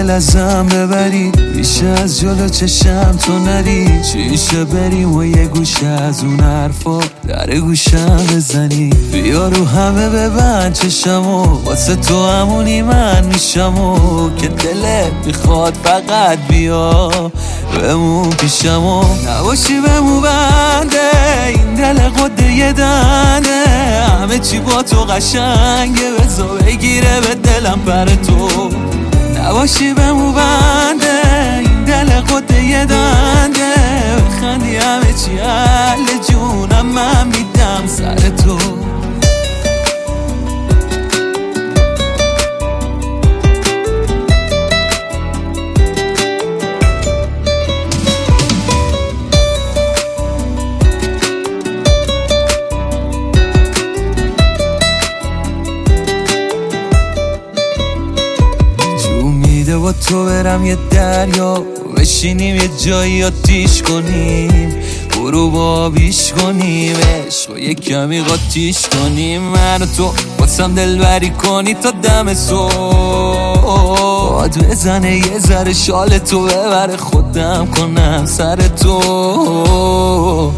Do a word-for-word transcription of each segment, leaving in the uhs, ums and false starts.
دل ازم ببری، ریشه از جلو چشم تو نری، چیشه بریم و یه گوشه از اون حرفا در گوشم بزنی. بیا رو همه ببند چشمو، واسه تو همونی من میشمو که دلت میخواد فقط بیا بمون پیشمو. نباشی بمون بنده این دل قده یه دنده، همه چی با تو قشنگه بزا بگیره به دلم پر تو. نباشی بمون بنده این دل قده یه دنده، بخندی همه چی حل جونم من میدم سر تو. با تو برم یه دریا، بشینیم یه جایی آتیش کنیم، برو با آبیش کنیم، عشق یه کمی قاطیش کنیم، من و تو واسم دلبری کنی تا دم صبح. باد بزنه یه ذره شال تو ببره، خودم کنم سر تو.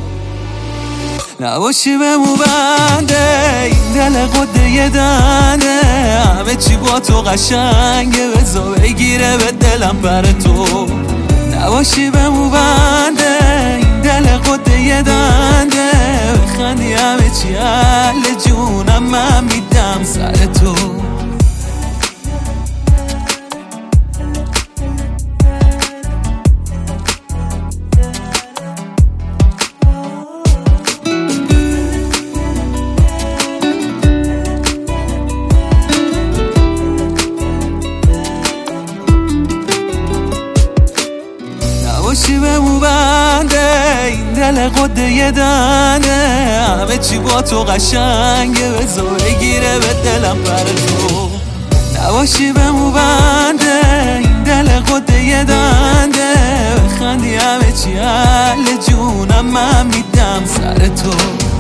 نباشی بمون بنده این دل قده یه دنده، همه چی با تو قشنگه بزا بگیره به دلم پر تو. نباشی بمون بنده این دل قده یه دنده، بخندی همه چی حل جونم من میدم سر تو. نباشی بمون بنده این دل قده یه دنده، همه چی با تو قشنگه بزا بگیره به دلم پر تو. نباشی بمون بنده این دل قده یه دنده، بخندی همه چی حل جونم من میدم سر تو.